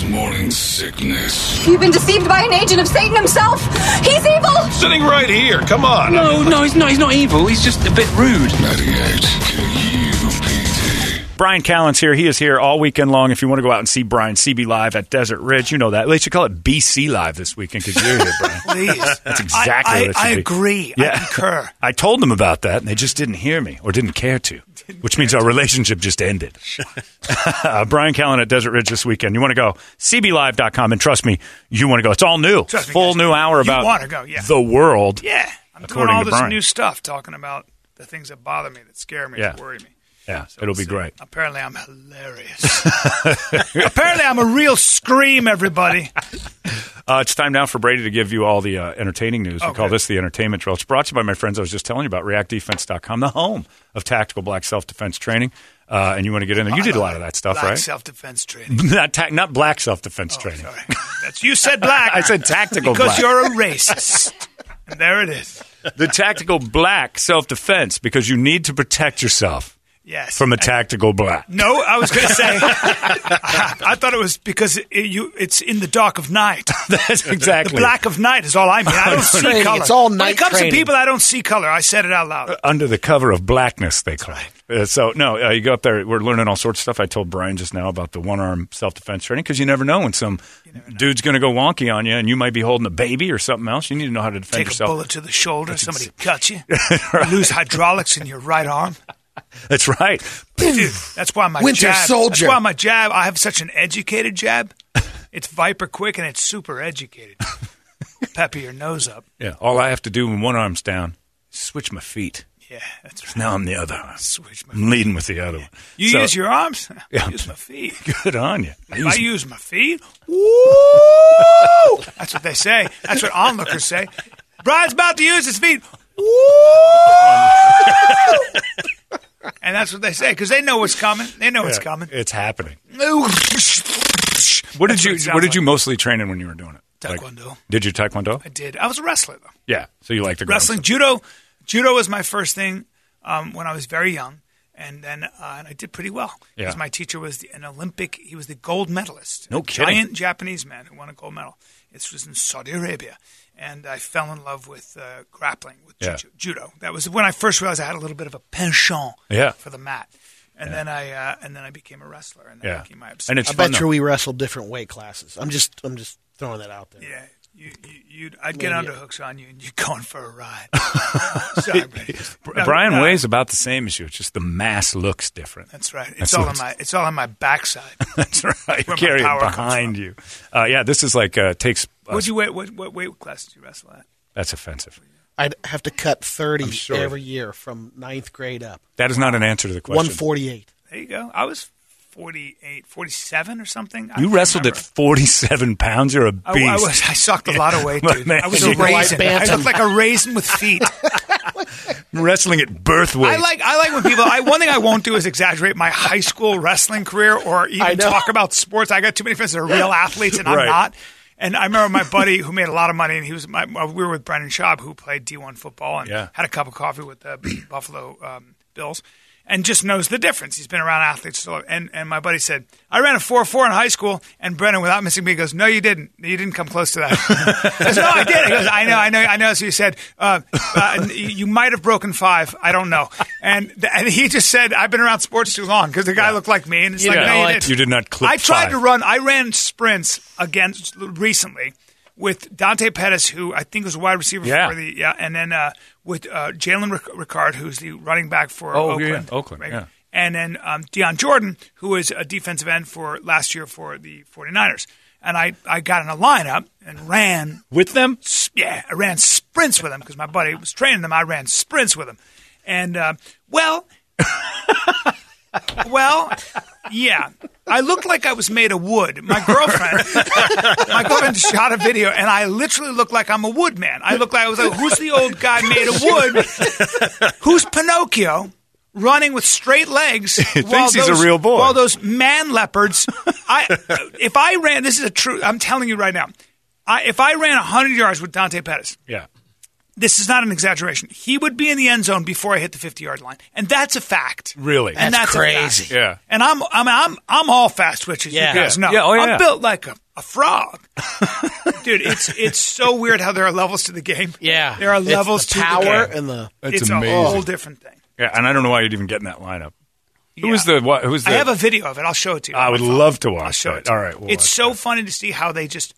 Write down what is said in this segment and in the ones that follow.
Holmes's Morning Sickness. You've been deceived by an agent of Satan himself. He's evil. Sitting right here. Come on. No, he's not evil. He's just a bit rude. 98 KUPD. Brian Callen's here. He is here all weekend long. If you want to go out and see Brian, CB Live at Desert Ridge, you know that. They should call it BC Live this weekend because you're here, Brian. Please. That's exactly what it should I be. agree. Yeah. I concur. I told them about that, and they just didn't hear me or didn't care to, which means our relationship just ended. Brian Callen at Desert Ridge this weekend. You want to go, cblive.com, and trust me, you want to go. It's all new. Trust me, Full guys. new hour You about wanna go, yeah. the world. Yeah. I'm doing According all to this Brian. new stuff, talking about the things that bother me, that scare me, Yeah. that worry me. Yeah, So it'll we'll be see. great. Apparently, I'm hilarious. Apparently, I'm a real scream, everybody. It's time now for Brady to give you all the entertaining news. We Okay. call this the Entertainment Drill. It's brought to you by my friends I was just telling you about, reactdefense.com, the home of tactical black self-defense training. And you want to get in there. You did a lot of that stuff, Black right? self-defense training. Not black self-defense training. Sorry. You said black. I said tactical because black. you're a racist. And there it is. The tactical black self-defense, because you need to protect yourself Yes. from a tactical black. No, I was going to say, I thought it was because it's in the dark of night. That's exactly The black of night is all I mean. I don't see Training. color. It's all When night it comes training. to people, I don't see color. I said it out loud. under the cover of blackness, they call it. You go up there. We're learning all sorts of stuff. I told Brian just now about the one-arm self-defense training because you never know when some dude's going to go wonky on you and you might be holding a baby or something else. You need to know how to defend Take yourself. a bullet to the shoulder. Somebody cuts you. You lose hydraulics in your right arm. That's right. Dude, that's why my Winter jab. Soldier. That's why my jab. I have such an educated jab. It's Viper quick and it's super educated. Pepper your nose up. Yeah. All I have to do when one arm's down is switch my feet. Yeah, that's right. Now I'm the other arm. Switch my I'm leading with the other one. You So, use your arms? Yeah. I use my feet. Good on you. If I use my feet, woo! That's what they say. That's what onlookers say. Brian's about to use his feet. Woo! And that's what they say because they know what's coming. They know what's coming. It's happening. What What did you mostly train in when you were doing it? Taekwondo. Did you taekwondo? I did. I was a wrestler though. Yeah. So you like the Wrestling, judo. Judo was my first thing when I was very young, and then and I did pretty well. Yeah. Because my teacher was an Olympic. He was the gold medalist. No a kidding. Giant Japanese man who won a gold medal. This was in Saudi Arabia, and I fell in love with grappling with judo. That was when I first realized I had a little bit of a penchant for the mat. And then I became a wrestler, and that became my obsession. And it's I fun, bet though. you we wrestled different weight classes. I'm just throwing that out there. Yeah. I'd get underhooks on you, and you're going for a ride. Sorry, Brady. Brian weighs about the same as you. It's just the mass looks different. That's right. It's all on my backside. That's right. You Where my carry it power comes behind from. you. This is like takes. What weight class did you wrestle at? That's offensive. I'd have to cut 30 sure. every year from 9th grade up. That is not an answer to the question. 148. There you go. I was 48, 47 or something. You wrestled at 47 pounds. You're a beast. I sucked a lot of weight, dude. Man, I was you a raisin. I bantam. looked like a raisin with feet. Wrestling at birth weight. I like when people. One thing I won't do is exaggerate my high school wrestling career or even talk about sports. I got too many friends that are real athletes, and I'm Right. not. And I remember my buddy who made a lot of money, and we were with Brendan Schaub, who played D1 football and had a cup of coffee with the Buffalo Bills, and just knows the difference. He's been around athletes. And my buddy said, I ran a 4.4 in high school, and Brendan, without missing me, goes, no, you didn't. You didn't come close to that. I said, no, I did. He goes, I know. So he said, you might have broken 5. I don't know. And he just said, I've been around sports too long because the guy looked like me. And it's no, you didn't. You did not clip I tried 5. to run. I ran sprints against recently with Dante Pettis, who I think was a wide receiver for the and then with Jalen Ricard, who's the running back for Oakland. Yeah. Oakland, right? yeah. And then Deion Jordan, who was a defensive end for last year for the 49ers. And I got in a lineup and ran with them. Yeah, I ran sprints with them because my buddy was training them. I ran sprints with them, and well, yeah, I looked like I was made of wood. My girlfriend shot a video, and I literally looked like I'm a wood man. I was like, who's the old guy made of wood? Who's Pinocchio? Running with straight legs. He thinks he's a real boy. While those man leopards, if I ran, this is a true, I'm telling you right now, if I ran 100 yards with Dante Pettis, this is not an exaggeration. He would be in the end zone before I hit the 50-yard line, and that's a fact. Really? And That's a crazy. fact. Yeah. And I'm all fast twitches. Yeah. You guys know. Yeah. Oh, yeah. I'm built like a frog, dude. It's so weird how there are levels to the game. Yeah. there are It's levels the to power the game. and the. That's It's amazing. a whole different thing. Yeah, and I don't know why you'd even get in that lineup. Yeah. Who's the? I have a video of it. I'll show it to you. I on would my phone. love to watch I'll show that. it to All you. right, we'll it's watch so that. funny to see how they just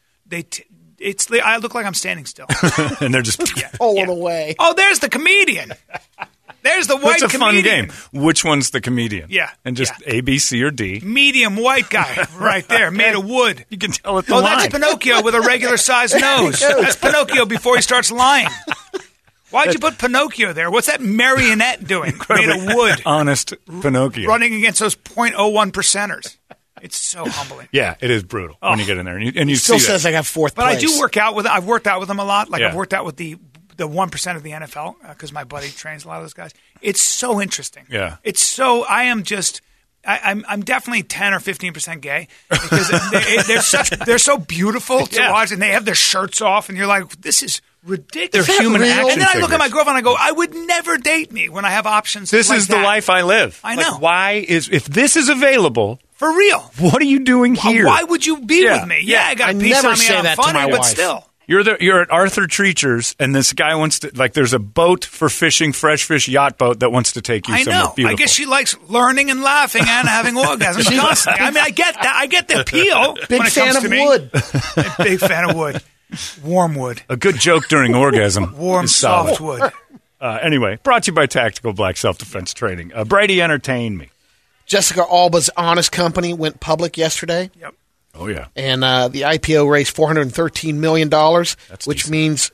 I look like I'm standing still. And they're just. Pulling away. Oh, there's the comedian. There's the white It's a fun comedian. game. Which one's the comedian? Yeah, And just yeah. A, B, C, or D. Medium white guy right there, made of wood. You can tell it the Oh, line. that's Pinocchio with a regular sized nose. That's Pinocchio before he starts lying. Why'd you put Pinocchio there? What's that marionette doing? Made of wood, Honest Pinocchio. running against those 0.01 percenters. It's so humbling. Yeah, it is brutal when you get in there. And you Still see says that. I got fourth But place. I do work out with. I've worked out with them a lot. Like Yeah. I've worked out with the 1% of the NFL because my buddy trains a lot of those guys. It's so interesting. Yeah. It's so. I am just. I'm definitely 10 or 15% gay because they're so beautiful to Yeah. watch, and they have their shirts off, and you're like, this is ridiculous. They're human action And then I look at my figures. girlfriend, and I go, I would never date me when I have options. This like is the that. life I live. I Like, know. why is if this is available? For real. What are you doing here? Why would you be Yeah. with me? Yeah, I got a I piece never on me. say I'm that to funny, my but wife. still. You're at Arthur Treacher's, and this guy wants to there's a boat for fishing, fresh fish yacht boat that wants to take you I somewhere know. beautiful. I guess she likes learning and laughing and having orgasms constantly. I mean, I get that. I get the appeal. Big when it fan comes of to me. wood. Big fan of wood. Warm wood. A good joke during orgasm. Warm, is solid. soft wood. Anyway, brought to you by Tactical Black Self-Defense Training. Brady, entertain me. Jessica Alba's Honest Company went public yesterday, Yep. Oh, yeah. and the IPO raised $413 million, which decent. means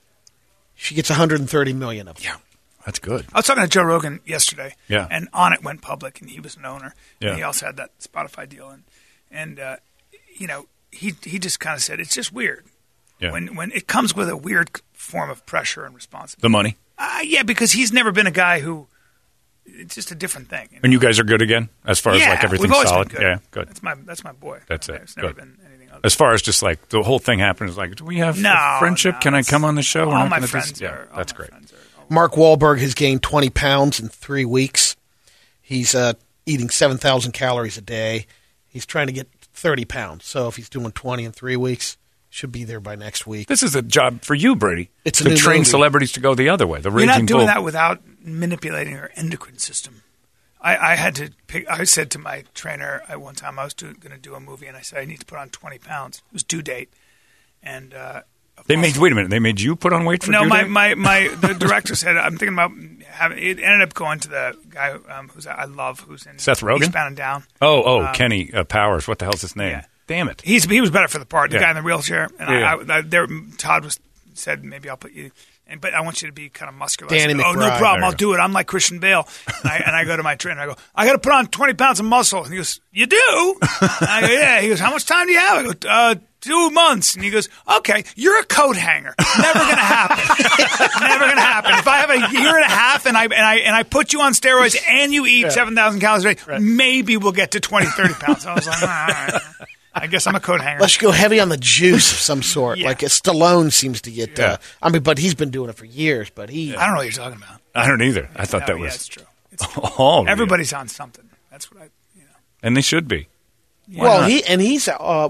she gets $130 million of it. Yeah. That's good. I was talking to Joe Rogan yesterday. Yeah. And Onnit went public, and he was an owner. Yeah. And he also had that Spotify deal. And you know, he just kind of said, it's just weird. Yeah. When it comes with a weird form of pressure and responsibility. The money. Yeah, because he's never been a guy who. It's just a different thing. You know? And you guys are good again as far as like everything's we've always solid? been good. Yeah, good. That's my boy. That's it. It's never Good. been anything other. As far as just like the whole thing happened is like, do we have a friendship? Can I come on the show? We're All not my gonna do- friends yeah, are. that's great. Mark Wahlberg has gained 20 pounds in 3 weeks. He's eating 7,000 calories a day. He's trying to get 30 pounds. So if he's doing 20 in 3 weeks, should be there by next week. This is a job for you, Brady. It's a to new train movie. celebrities to go the other way. The You're raging not doing bull. that without manipulating your endocrine system. I had to pick. I said to my trainer at one time I was going to do a movie, and I said I need to put on 20 pounds. It was due date, and They made. Wait a minute. They made you put on weight for no. due date? The director said I'm thinking about having. It ended up going to the guy who's I love, who's in Seth Rogen? Eastbound and Down. Kenny Powers. What the hell's his name? Yeah. Damn it. He was better for the part. The Yeah. guy in the wheelchair, and Yeah. Todd said maybe I'll put you. But I want you to be kind of muscular. Danny I said, no McBride. problem. There I'll you do it. I'm like Christian Bale. And I go to my trainer. I go, I got to put on 20 pounds of muscle. And he goes, you do? And I go, yeah. He goes, how much time do you have? I go, 2 months. And he goes, okay, you're a coat hanger. Never going to happen. Never going to happen. If I have a year and a half and I put you on steroids and you eat 7,000 calories a day, maybe we'll get to 20, 30 pounds. I was like, all right. I guess I'm a coat hanger. Let's go heavy on the juice of some sort. Yeah. Like Stallone seems to get. Yeah. But he's been doing it for years. But he. I don't know what you're talking about. I don't either. I thought No, that yeah, was. it's true. It's true. Oh, Everybody's on something. That's what and they should be. Well, not? he's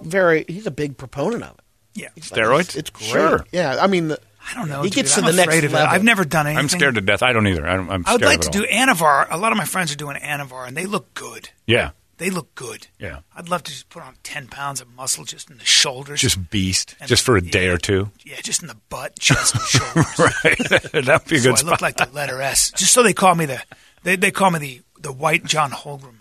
a big proponent of it. Yeah. He's Steroids? It's great. Sure. Yeah, I mean, I don't know. He dude. gets to I'm the next afraid of it. level. I've never done anything. I'm scared to death. I don't either. I'm I would scared like of to it do all. Anavar. A lot of my friends are doing Anavar, and they look good. Yeah. They look good. Yeah. I'd love to just put on 10 pounds of muscle just in the shoulders. Just beast. And- Just for a day yeah. or two. Yeah, just in the butt, chest, and shoulders. Right. That'd be a So good I look spot. like the letter S. Just so they call me they call me the white John Holgram.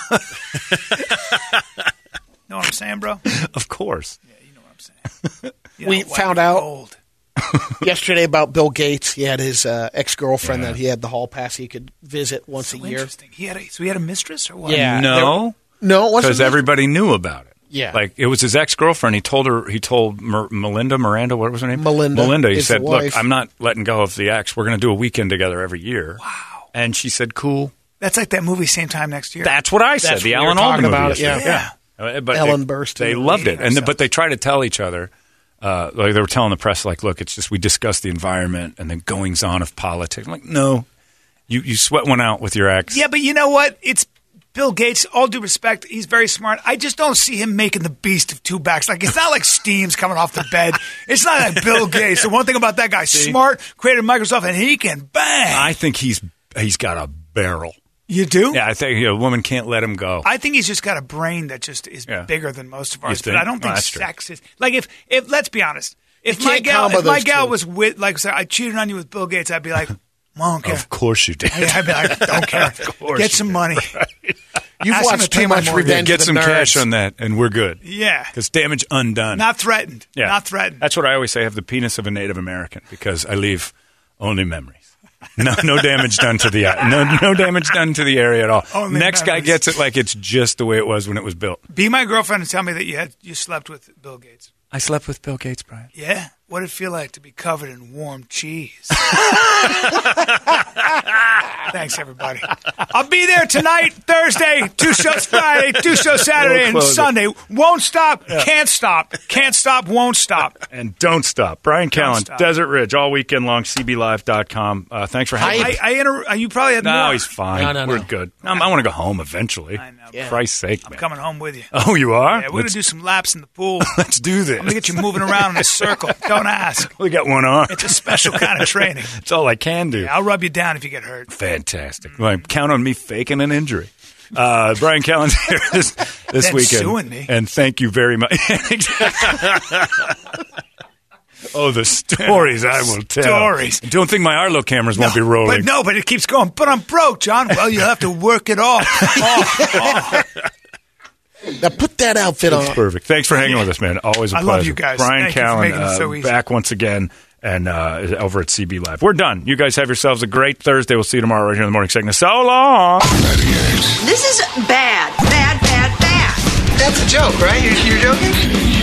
Know what I'm saying, bro? Of course. Yeah, you know what I'm saying. You We know, white found and out- gold. yesterday about Bill Gates. He had his ex-girlfriend that he had the hall pass he could visit once So a year. interesting. He had a mistress or what? Yeah. No. No, it wasn't. Because everybody knew about it. Yeah. Like, it was his ex-girlfriend. He told Miranda, what was her name? Melinda He is said, the look, wife. I'm not letting go of the ex. We're going to do a weekend together every year. Wow. And she said, cool. That's like that movie Same Time Next Year. That's what I said. That's The what we Alan were talking Alda about movie. it, yeah. Yeah. But Ellen Burstyn. They loved it. Hating But they try to tell each other, like they were telling the press, like, look, it's just we discuss the environment and the goings on of politics. I'm like, no, you sweat one out with your ex. Yeah, but you know what? It's Bill Gates. All due respect, he's very smart. I just don't see him making the beast of two backs. Like, it's not like steam's coming off the bed. It's not like Bill Gates. The one thing about that guy, smart, created Microsoft, and he can bang. I think he's got a barrel. You do? Yeah, I think a woman can't let him go. I think he's just got a brain that just is bigger than most of ours. But I don't think sex is like if let's be honest. If my gal was with, like, say, I cheated on you with Bill Gates, I'd be like, well, okay. Of course you did. I'd be like, don't care. Get some money. Right. You've watched too much Revenge Get of the some Nerds. cash on that, and we're good. Yeah. Because damage undone. Not threatened. Yeah. Not threatened. That's what I always say. I have the penis of a Native American because I leave only memories. No damage done to the no damage done to the area at all. Only Next memories. guy gets it like it's just the way it was when it was built. Be my girlfriend and tell me that you slept with Bill Gates. I slept with Bill Gates, Brian. Yeah? What did it feel like to be covered in warm cheese? Thanks, everybody. I'll be there tonight, Thursday, 2 shows Friday, 2 shows Saturday, and Sunday. Won't stop, can't stop, won't stop. And don't stop. Brian Callen, stop. Desert Ridge, all weekend long, cblive.com. Thanks for having me. You probably had more. No, he's fine. No. We're good. I want to go home eventually. I know. Yeah. Christ's sake, I'm man. coming home with you. Oh, you are? Yeah, we're going to do some laps in the pool. Let's do this. I'm going to get you moving around in a circle. Don't ask. We got one arm. It's a special kind of training. It's all I can do. I'll rub you down if you get hurt. Fantastic. Well, count on me faking an injury. Brian Callen's here this Then weekend. suing me. And thank you very much. Oh, the stories I will tell. Stories. Don't think my Arlo cameras won't be rolling. But it keeps going. But I'm broke, John. Well, you'll have to work it off. Now put that outfit on. Perfect. Thanks for hanging with us, man. Always a I pleasure. love you guys. Brian Thank you for making it so Callen easy. back once again and over at CB Live. We're done. You guys have yourselves a great Thursday. We'll see you tomorrow right here in the morning segment. So long. 98. This is bad. Bad, bad, bad. That's a joke, right? You're joking?